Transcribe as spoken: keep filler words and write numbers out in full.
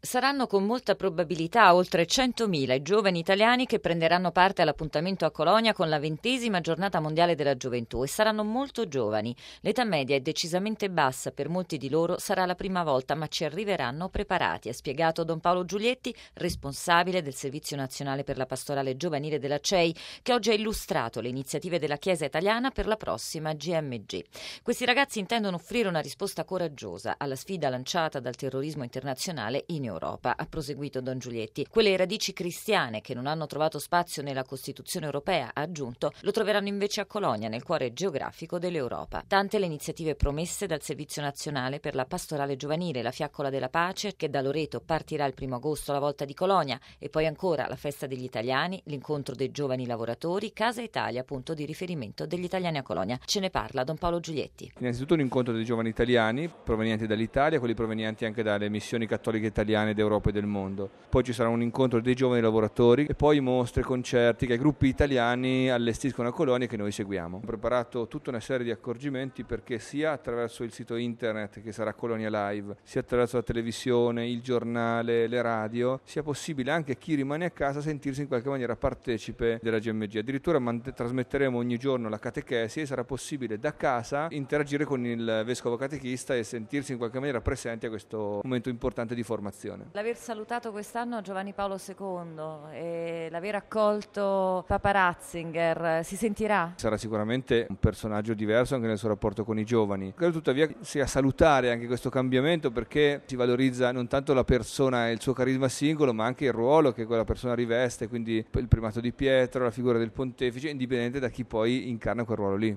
Saranno con molta probabilità oltre centomila i giovani italiani che prenderanno parte all'appuntamento a Colonia con la ventesima giornata mondiale della gioventù e saranno molto giovani. L'età media è decisamente bassa, per molti di loro sarà la prima volta, ma ci arriveranno preparati, ha spiegato Don Paolo Giulietti, responsabile del Servizio Nazionale per la Pastorale Giovanile della C E I, che oggi ha illustrato le iniziative della Chiesa italiana per la prossima G M G. Questi ragazzi intendono offrire una risposta coraggiosa alla sfida lanciata dal terrorismo internazionale in Europa. Europa, ha proseguito Don Giulietti. Quelle radici cristiane che non hanno trovato spazio nella Costituzione europea, ha aggiunto, lo troveranno invece a Colonia, nel cuore geografico dell'Europa. Tante le iniziative promesse dal Servizio Nazionale per la Pastorale Giovanile, la Fiaccola della Pace, che da Loreto partirà il primo agosto alla volta di Colonia, e poi ancora la Festa degli Italiani, l'incontro dei giovani lavoratori, Casa Italia, punto di riferimento degli italiani a Colonia. Ce ne parla Don Paolo Giulietti. Innanzitutto un incontro dei giovani italiani provenienti dall'Italia, quelli provenienti anche dalle missioni cattoliche italiane d'Europa e del mondo. Poi ci sarà un incontro dei giovani lavoratori e poi mostre, concerti che gruppi italiani allestiscono a Colonia e che noi seguiamo. Ho preparato tutta una serie di accorgimenti perché sia attraverso il sito internet che sarà Colonia Live, sia attraverso la televisione, il giornale, le radio, sia possibile anche a chi rimane a casa sentirsi in qualche maniera partecipe della G M G. Addirittura mant- trasmetteremo ogni giorno la catechesi e sarà possibile da casa interagire con il vescovo catechista e sentirsi in qualche maniera presenti a questo momento importante di formazione. L'aver salutato quest'anno Giovanni Paolo secondo e l'aver accolto Papa Ratzinger, si sentirà? Sarà sicuramente un personaggio diverso anche nel suo rapporto con i giovani. Credo tuttavia sia salutare anche questo cambiamento perché si valorizza non tanto la persona e il suo carisma singolo, ma anche il ruolo che quella persona riveste, quindi il primato di Pietro, la figura del pontefice, indipendente da chi poi incarna quel ruolo lì.